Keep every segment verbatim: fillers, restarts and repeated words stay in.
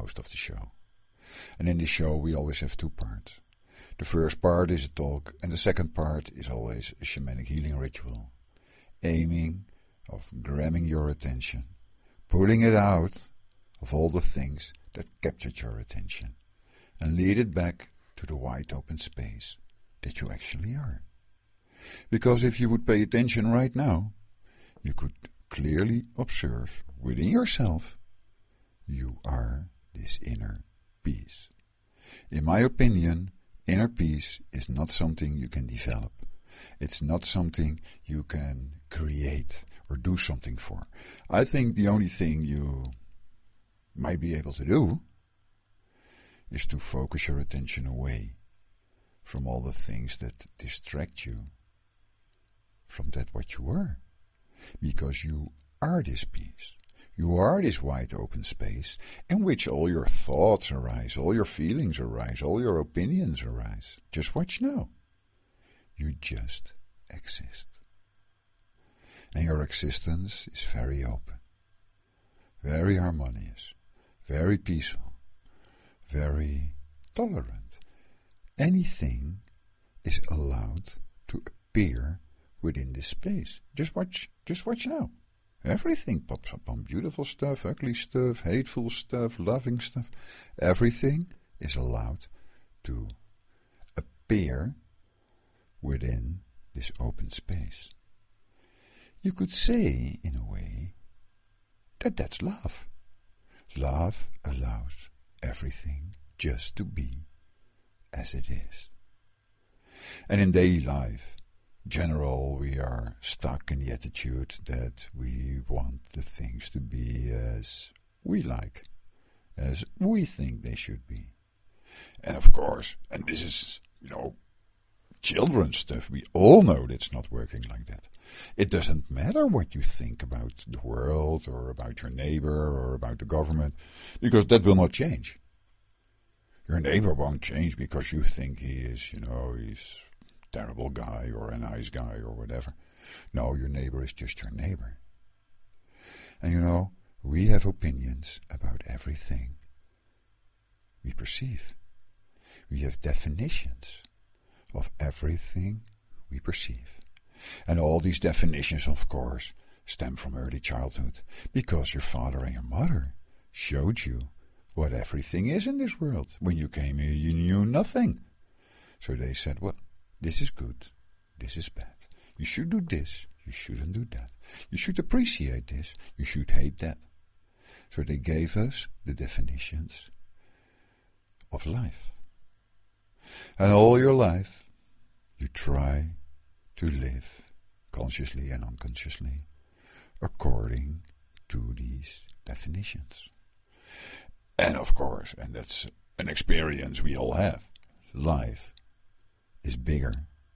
most of the show. And in this show we always have two parts. The first part is a talk, and the second part is always a shamanic healing ritual, aiming of grabbing your attention, pulling it out of all the things that captured your attention, and lead it back to the wide open space that you actually are. Because if you would pay attention right now, you could clearly observe within yourself, you are this inner peace. In my opinion, inner peace is not something you can develop. It's not something you can create or do something for. I think the only thing you might be able to do is to focus your attention away from all the things that distract you from that what you are. Because you are this peace. You are this wide open space in which all your thoughts arise, all your feelings arise, all your opinions arise. Just watch now. You just exist. And your existence is very open, very harmonious, very peaceful, very tolerant. Anything is allowed to appear within this space. Just watch, just watch now. Everything pops up on beautiful stuff, ugly stuff, hateful stuff, loving stuff. Everything is allowed to appear within this open space. You could say, in a way, that that's love. Love allows everything just to be as it is. And in daily life, general, we are stuck in the attitude that we want the things to be as we like, as we think they should be. And of course, and this is, you know, children's stuff, we all know that's not working like that. It doesn't matter what you think about the world or about your neighbor or about the government, because that will not change. Your neighbor won't change because you think he is, you know, he's terrible guy or a nice guy or whatever. No, your neighbor is just your neighbor. And you know, we have opinions about everything we perceive. We have definitions of everything we perceive. And all these definitions, of course, stem from early childhood, because your father and your mother showed you what everything is in this world. When you came here, you knew nothing. So they said, well, this is good, this is bad. You should do this, you shouldn't do that. You should appreciate this, you should hate that. So they gave us the definitions of life. And all your life, you try to live consciously and unconsciously according to these definitions. And of course, and that's an experience we all have, life is bigger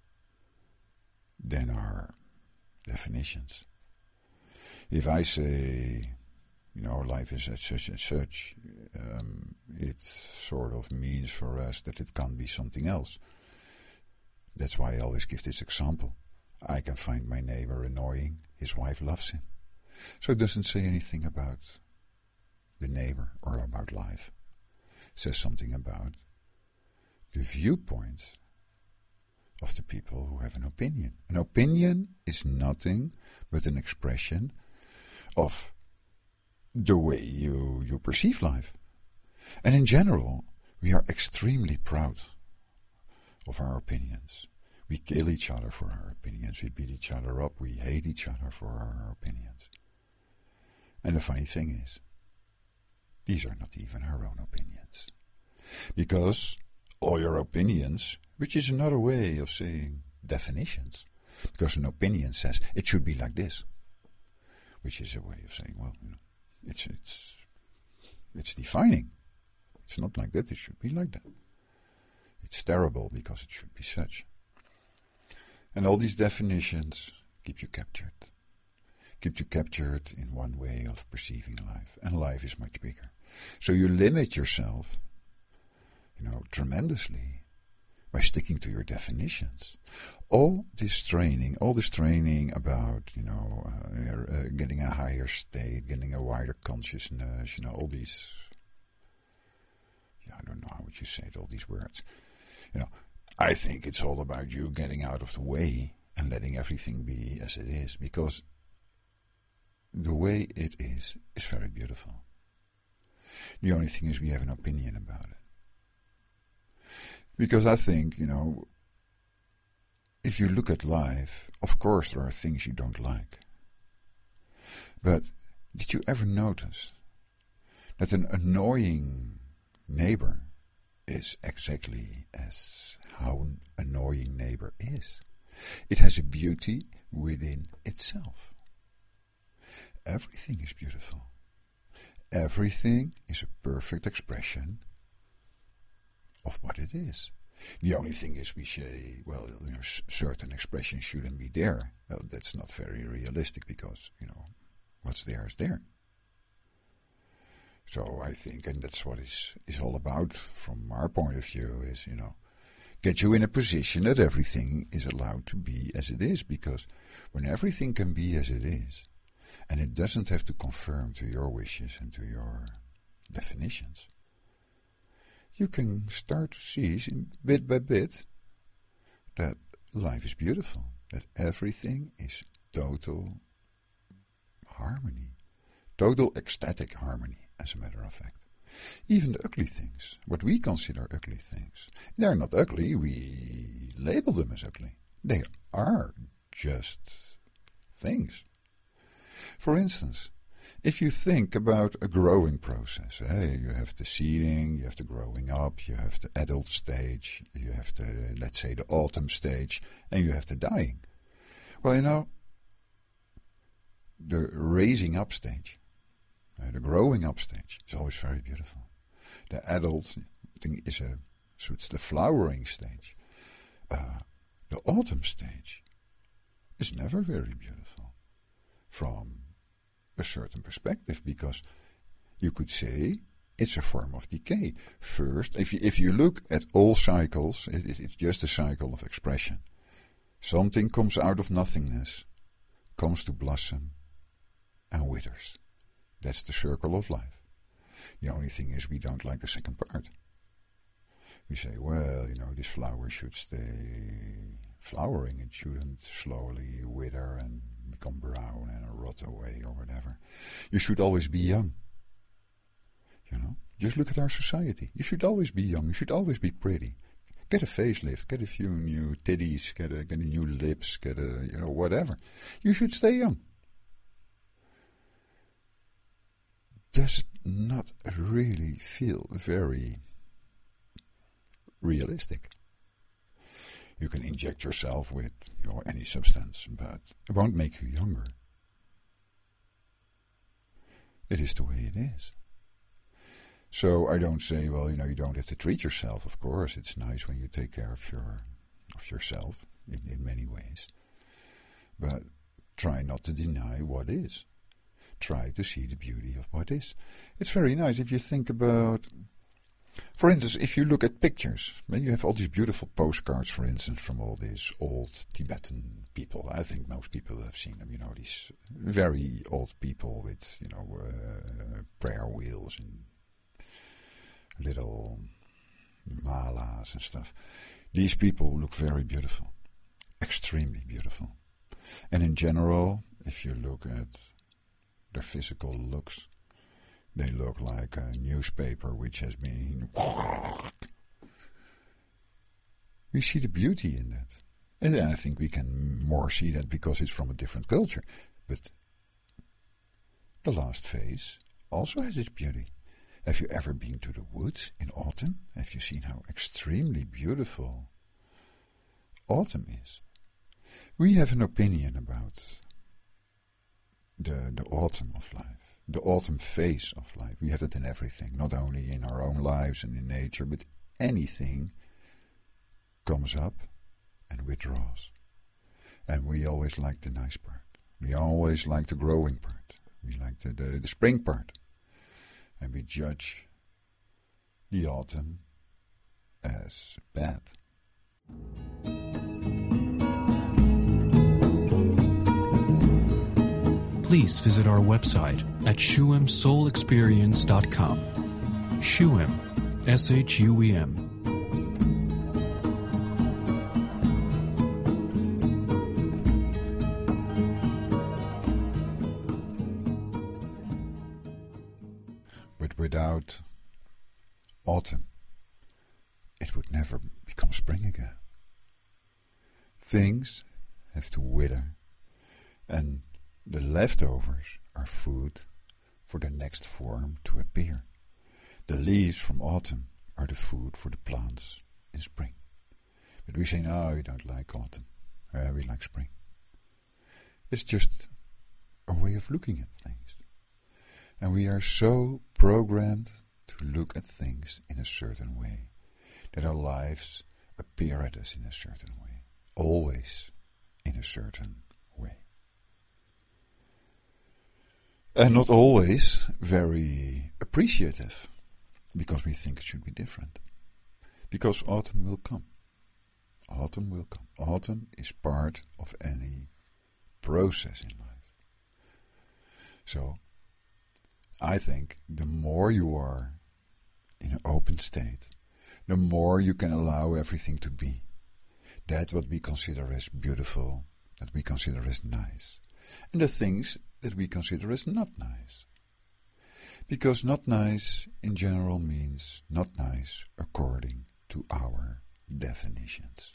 than our definitions. If I say, you know, life is as such and such, um, it sort of means for us that it can't be something else. That's why I always give this example. I can find my neighbor annoying, his wife loves him. So it doesn't say anything about the neighbor or about life. It says something about the viewpoint of the people who have an opinion. An opinion is nothing but an expression of the way you, you perceive life. And in general, we are extremely proud of our opinions. We kill each other for our opinions. We beat each other up. We hate each other for our opinions. And the funny thing is, these are not even our own opinions. Because all your opinions, which is another way of saying definitions, because an opinion says it should be like this, which is a way of saying, well, you know, it's it's it's defining. It's not like that, it should be like that. It's terrible because it should be such. And all these definitions keep you captured. Keep you captured in one way of perceiving life. And life is much bigger. So you limit yourself, you know, tremendously by sticking to your definitions. All this training, all this training about, you know, uh, uh, getting a higher state, getting a wider consciousness, you know, all these you say all these words. You know, I think it's all about you getting out of the way and letting everything be as it is, because the way it is is very beautiful. The only thing is we have an opinion about it. Because I think, you know, if you look at life, of course there are things you don't like. But did you ever notice that an annoying neighbor is exactly as how an annoying neighbor is? It has a beauty within itself. Everything is beautiful. Everything is a perfect expression of what it is. The only thing is we say, well, you know, certain expressions shouldn't be there. Well, that's not very realistic because, you know, what's there is there. So I think, and that's what it's, it's all about from our point of view, is, you know, get you in a position that everything is allowed to be as it is, because when everything can be as it is, and it doesn't have to conform to your wishes and to your definitions, you can start to see, bit by bit, that life is beautiful, that everything is total harmony, total ecstatic harmony, as a matter of fact. Even the ugly things, what we consider ugly things, they're not ugly, we label them as ugly. They are just things. For instance, if you think about a growing process, eh, you have the seeding, you have the growing up, you have the adult stage, you have the, let's say, the autumn stage, and you have the dying. Well, you know, the raising up stage, uh, the growing up stage is always very beautiful. The adult thing is a, so it's the flowering stage. Uh, the autumn stage is never very beautiful from a certain perspective, because you could say it's a form of decay. First, if you, if you look at all cycles, it, it's just a cycle of expression. Something comes out of nothingness, comes to blossom, and withers. That's the circle of life. The only thing is we don't like the second part. We say, well, you know, this flower should stay flowering. It shouldn't slowly wither and become brown and rot away or whatever. You should always be young. You know, just look at our society. You should always be young. You should always be pretty. Get a facelift. Get a few new titties. Get a get a new lips. Get a, you know, whatever. You should stay young. Does not really feel very realistic. You can inject yourself with, you know, any substance, but it won't make you younger. It is the way it is. So I don't say, well, you know, you don't have to treat yourself. Of course, it's nice when you take care of your of yourself in, in many ways. But try not to deny what is. Try to see the beauty of what is. It's very nice if you think about, for instance, if you look at pictures, you have all these beautiful postcards, for instance, from all these old Tibetan people. I think most people have seen them, you know, these very old people with, you know, uh, prayer wheels and little malas and stuff. These people look very beautiful, extremely beautiful. And in general, if you look at their physical looks, they look like a newspaper which has been... We see the beauty in that. And I think we can more see that because it's from a different culture. But the last phase also has its beauty. Have you ever been to the woods in autumn? Have you seen how extremely beautiful autumn is? We have an opinion about the, the autumn of life, the autumn phase of life. We have it in everything, not only in our own lives and in nature, but anything comes up and withdraws. And we always like the nice part. We always like the growing part. We like the, the, the spring part. And we judge the autumn as bad. Please visit our website at shuem soul experience dot com. Shuem, S H U E M. But without autumn, it would never become spring again. Things have to wither, and the leftovers are food for the next form to appear. The leaves from autumn are the food for the plants in spring. But we say, no, we don't like autumn. Uh, we like spring. It's just a way of looking at things. And we are so programmed to look at things in a certain way that our lives appear at us in a certain way. Always in a certain way. And not always very appreciative, because we think it should be different. Because autumn will come. Autumn will come. Autumn is part of any process in life. So, I think the more you are in an open state, the more you can allow everything to be. That what we consider as beautiful, that we consider as nice. And the things that we consider as not nice. Because not nice in general means not nice according to our definitions.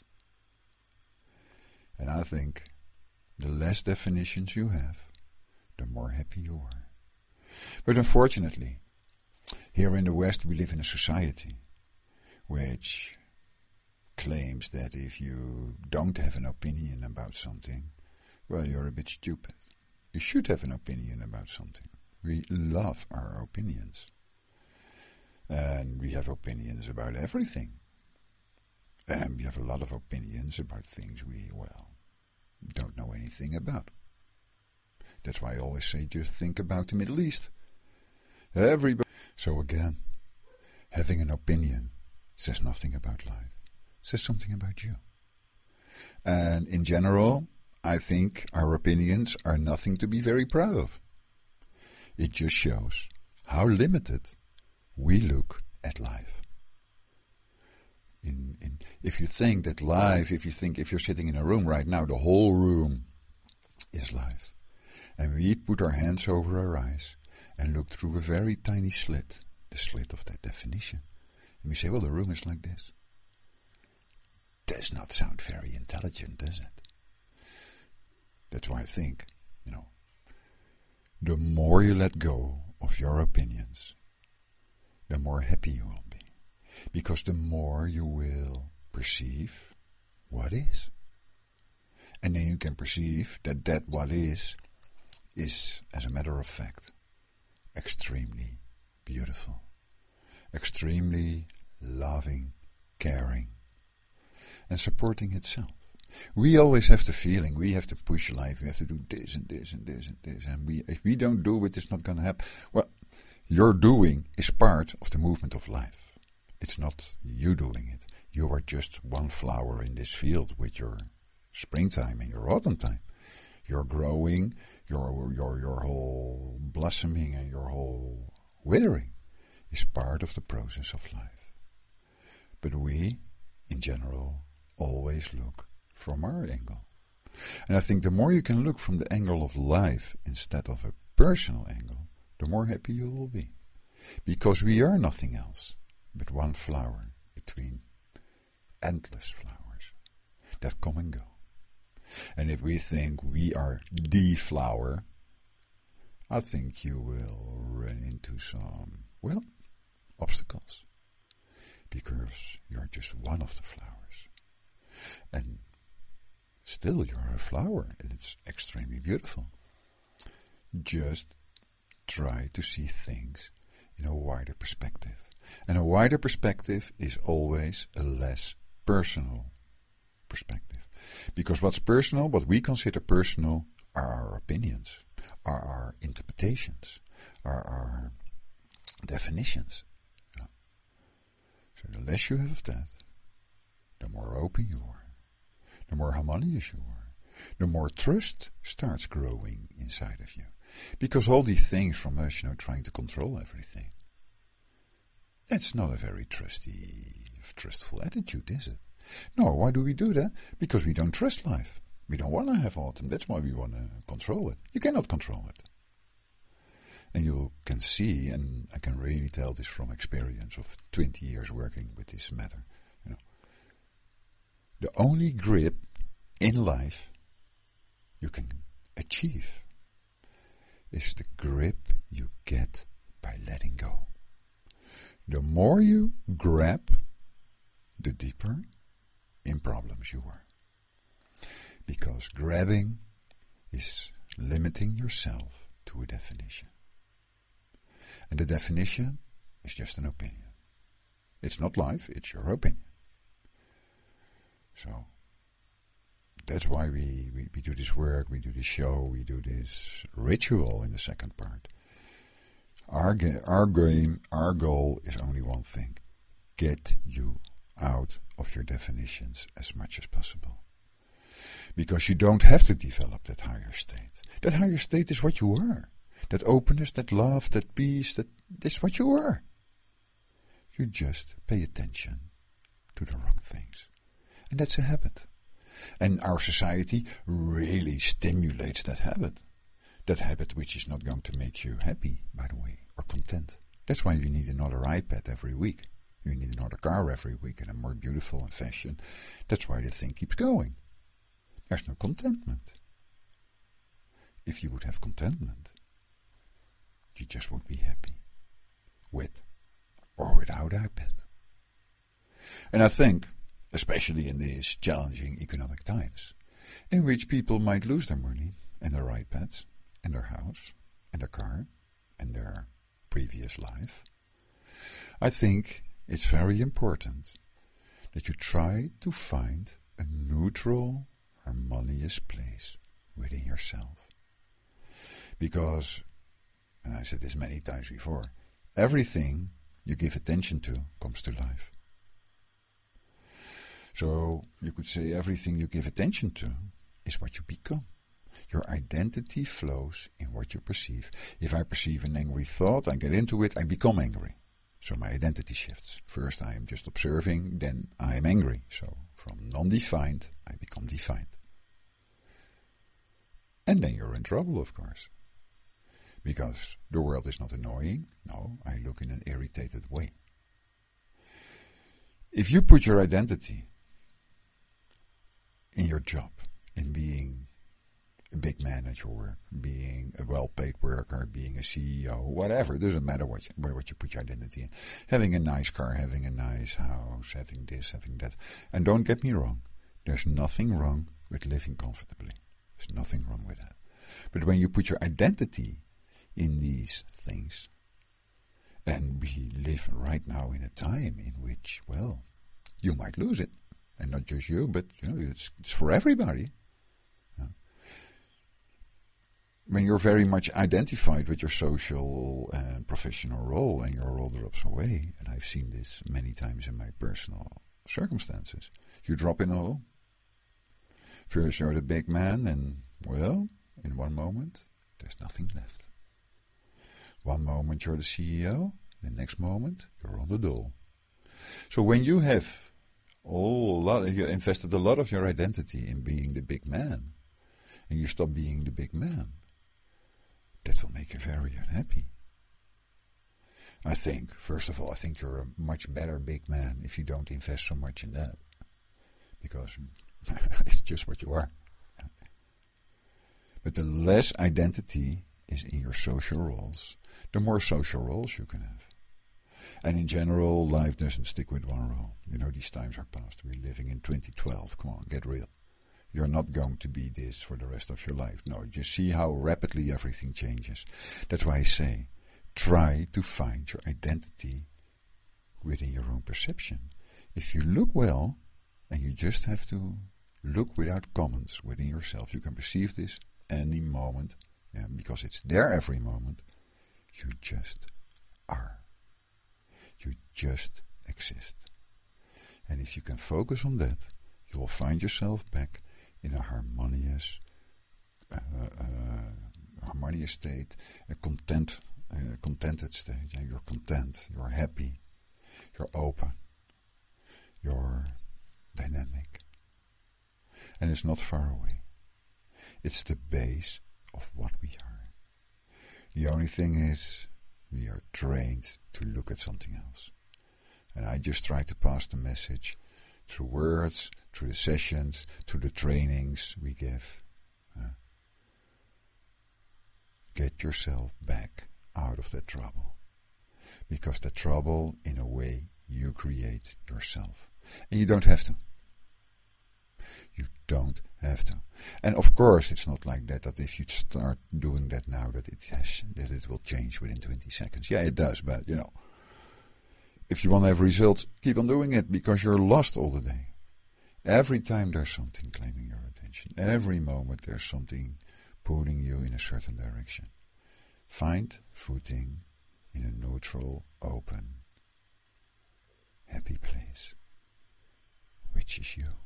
And I think the less definitions you have, the more happy you are. But unfortunately, here in the West we live in a society which claims that if you don't have an opinion about something, well, you're a bit stupid. You should have an opinion about something. We love our opinions. And we have opinions about everything. And we have a lot of opinions about things we, well, don't know anything about. That's why I always say just think about the Middle East. Everybody. So again, having an opinion says nothing about life. Says something about you. And in general, I think our opinions are nothing to be very proud of. It just shows how limited we look at life. In, in, if you think that life, if you think if you're sitting in a room right now, the whole room is life. And we put our hands over our eyes and look through a very tiny slit, the slit of that definition. And we say, well, the room is like this. Does not sound very intelligent, does it? That's why I think, you know, the more you let go of your opinions, the more happy you will be. Because the more you will perceive what is. And then you can perceive that that what is, is, as a matter of fact, extremely beautiful. Extremely loving, caring, and supporting itself. We always have the feeling we have to push life, we have to do this and this and this and this, and we if we don't do it, it's not going to happen. Well, your doing is part of the movement of life. It's not you doing it. You are just one flower in this field with your springtime and your autumn time. You're growing, your your your whole blossoming and your whole withering is part of the process of life. But we, in general, always look from our angle. And I think the more you can look from the angle of life instead of a personal angle, the more happy you will be. Because we are nothing else but one flower between endless flowers that come and go. And if we think we are the flower, I think you will run into some, well, obstacles. Because you're just one of the flowers. And still you're a flower, and it's extremely beautiful. Just try to see things in a wider perspective. And a wider perspective is always a less personal perspective. Because what's personal, what we consider personal, are our opinions, are our interpretations, are our definitions. Yeah. So the less you have of that, the more open you are, the more harmonious you are, the more trust starts growing inside of you. Because all these things from us, you know, trying to control everything, That's not a very trusty, trustful attitude, is it? No, why do we do that? Because we don't trust life. We don't want to have autumn. That's why we want to control it. You cannot control it. And you can see, and I can really tell this from experience of twenty years working with this matter, you know, the only grip in life you can achieve is the grip you get by letting go. The more you grab, the deeper in problems you are. Because grabbing is limiting yourself to a definition. And the definition is just an opinion. It's not life, it's your opinion. So, that's why we, we, we do this work, we do this show, we do this ritual in the second part. Our, ga- our game, our goal is only one thing. Get you out of your definitions as much as possible. Because you don't have to develop that higher state. That higher state is what you are. That openness, that love, that peace, that is what you are. You just pay attention to the wrong things. And that's a habit. And our society really stimulates that habit. That habit which is not going to make you happy, by the way, or content. That's why you need another iPad every week. You need another car every week and a more beautiful and fashion. That's why the thing keeps going. There's no contentment. If you would have contentment, you just would be happy. With or without iPad. And I think, especially in these challenging economic times, in which people might lose their money and their iPads, and their house, and their car, and their previous life, I think it's very important that you try to find a neutral, harmonious place within yourself. Because, and I said this many times before, everything you give attention to comes to life. So you could say everything you give attention to is what you become. Your identity flows in what you perceive. If I perceive an angry thought, I get into it, I become angry. So my identity shifts. First I am just observing, then I am angry. So from non-defined, I become defined. And then you're in trouble, of course. Because the world is not annoying. No, I look in an irritated way. If you put your identity in your job, in being a big man at your work, being a well-paid worker, being a C E O, whatever. It doesn't matter what you, where what you put your identity in. Having a nice car, having a nice house, having this, having that. And don't get me wrong. There's nothing wrong with living comfortably. There's nothing wrong with that. But when you put your identity in these things, and we live right now in a time in which, well, you might lose it. And not just you, but you know, it's, it's for everybody. When you're very much identified with your social and professional role and your role drops away, and I've seen this many times in my personal circumstances, you drop in a hole. First you're the big man and, well, in one moment, there's nothing left. One moment you're the C E O, the next moment you're on the dole. So when you have all a lot, you invested a lot of your identity in being the big man, and you stop being the big man, that will make you very unhappy. I think, first of all, I think you're a much better big man if you don't invest so much in that. Because it's just what you are. But the less identity is in your social roles, the more social roles you can have. And in general, life doesn't stick with one role. You know, these times are past. We're living in twenty twelve. Come on, get real. You're not going to be this for the rest of your life. No, just see how rapidly everything changes. That's why I say, try to find your identity within your own perception. If you look well, and you just have to look without comments within yourself, you can perceive this any moment, yeah, because it's there every moment. You just are. You just exist. And if you can focus on that, you will find yourself back in a harmonious, uh, uh, harmonious state, a content, uh, contented state. Yeah, you're content, you're happy, You're open. You're dynamic. And it's not far away. It's the base of what we are. The only thing is, we are trained to look at something else. And I just try to pass the message through words, through the sessions, through the trainings we give. Uh, get yourself back out of that trouble. Because the trouble, in a way, you create yourself. And you don't have to. You don't have to. And of course, it's not like that, that if you start doing that now, that it has, that it will change within twenty seconds. Yeah, it does, but, you know, if you want to have results, keep on doing it, because you're lost all the day. Every time there's something claiming your attention. Every moment there's something pulling you in a certain direction. Find footing in a neutral, open, happy place, which is you.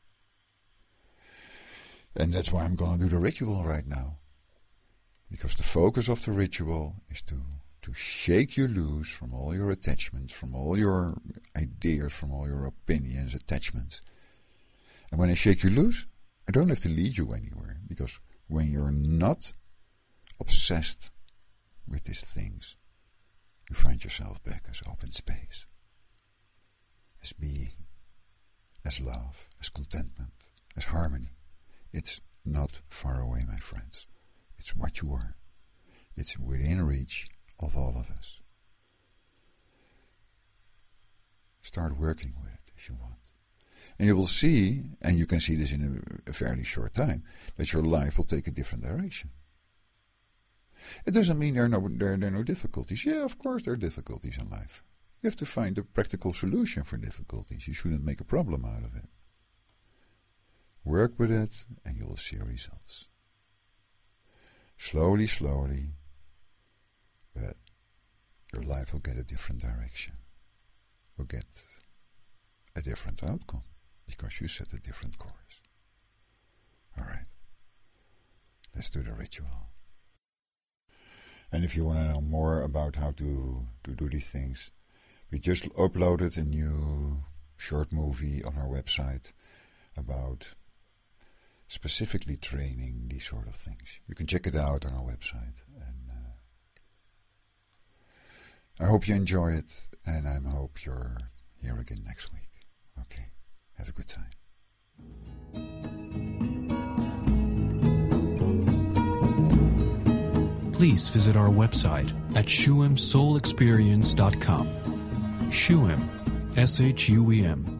And that's why I'm going to do the ritual right now. Because the focus of the ritual is to, to shake you loose from all your attachments, from all your ideas, from all your opinions, attachments. And when I shake you loose, I don't have to lead you anywhere. Because when you're not obsessed with these things, you find yourself back as open space, as being, as love, as contentment, as harmony. It's not far away, my friends. It's what you are. It's within reach of all of us. Start working with it if you want. And you will see, and you can see this in a, a fairly short time, that your life will take a different direction. It doesn't mean there are, no, there, there are no difficulties. Yeah, of course there are difficulties in life. You have to find a practical solution for difficulties. You shouldn't make a problem out of it. Work with it and you will see results. Slowly, slowly, but your life will get a different direction. Will get a different outcome because you set a different course. Alright, let's do the ritual. And if you want to know more about how to, to do these things, we just uploaded a new short movie on our website about specifically training these sort of things. You can check it out on our website. And uh, I hope you enjoy it, and I hope you're here again next week. Okay, have a good time. Please visit our website at shuem soul experience dot com. Shuem, S H U E M.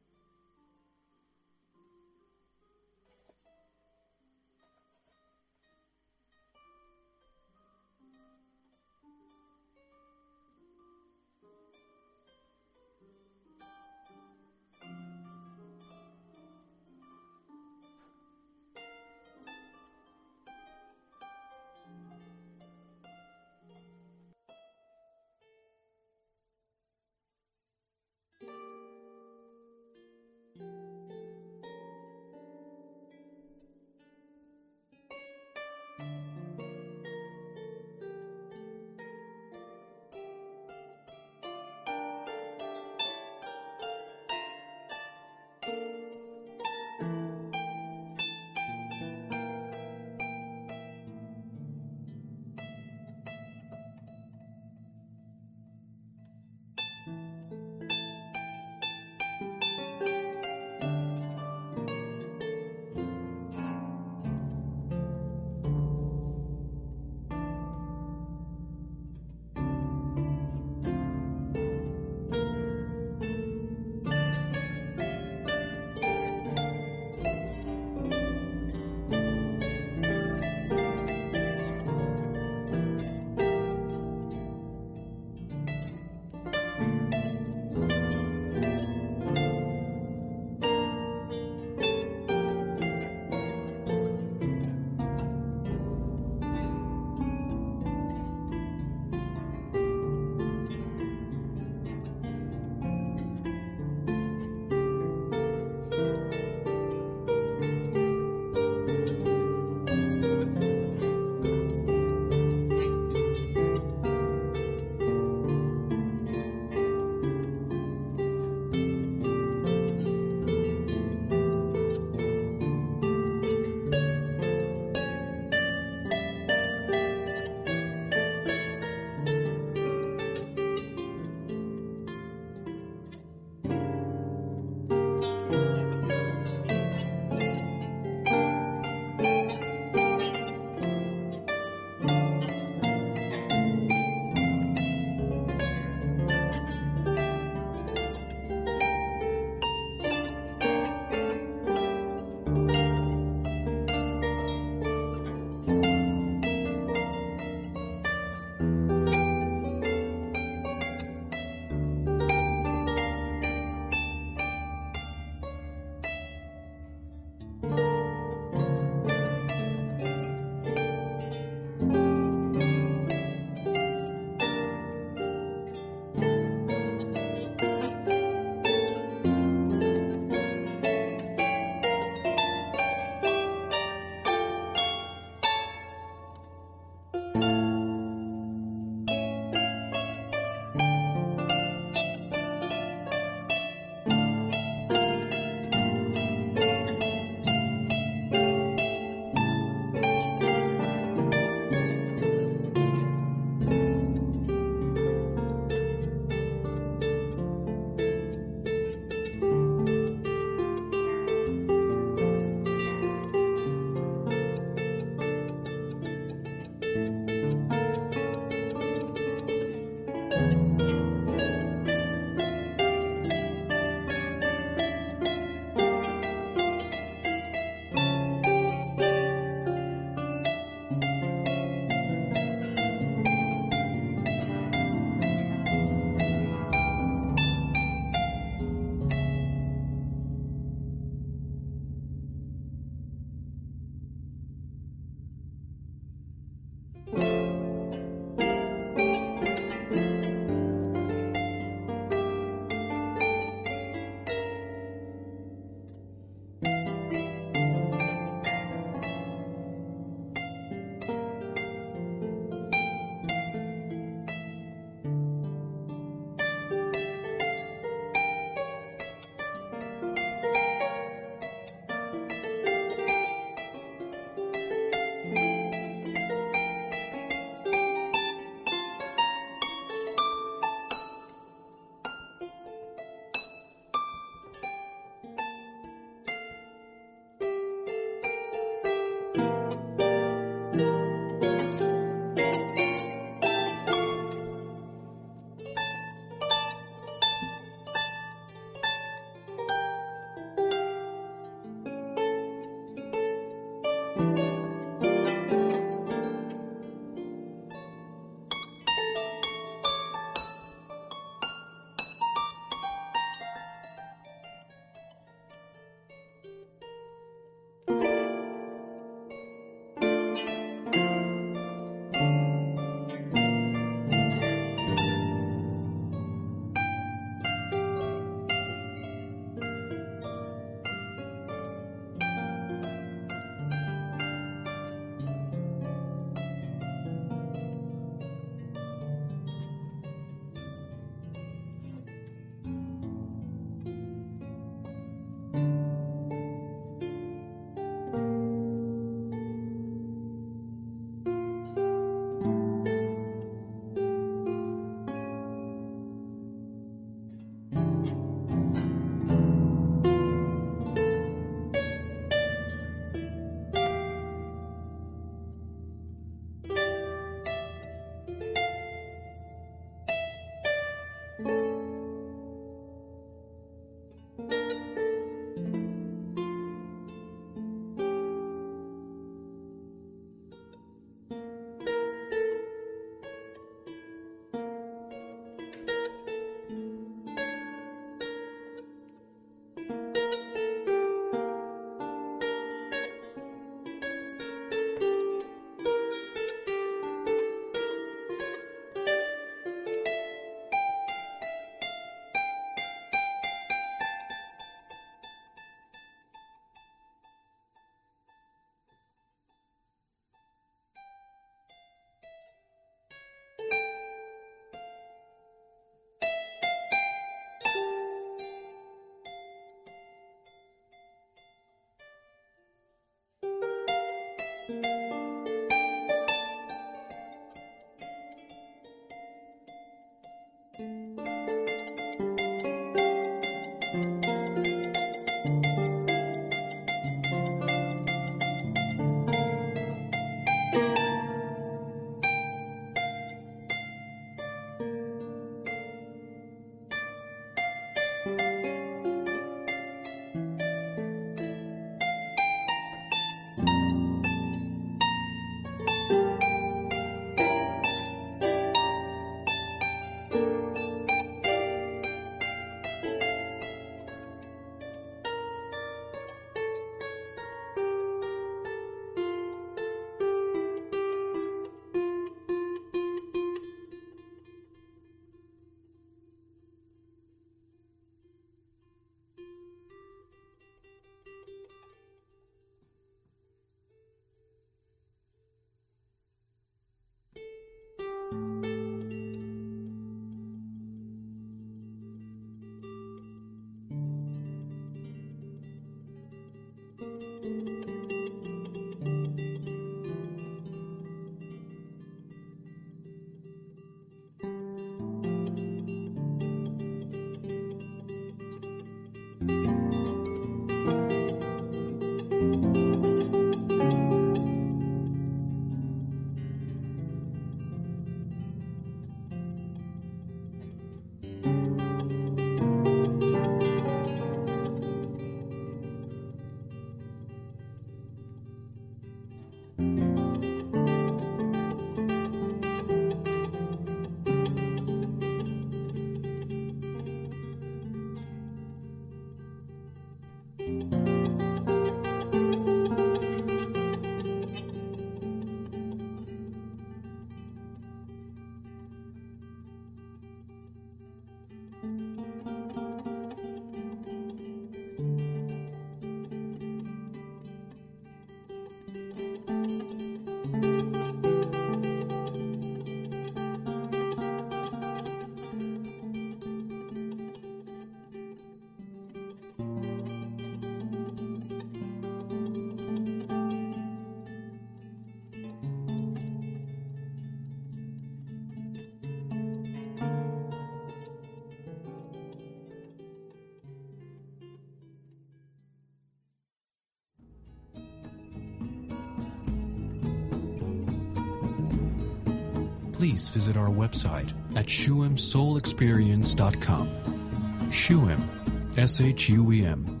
please visit our website at shuem soul experience dot com. Shuem, S H U E M.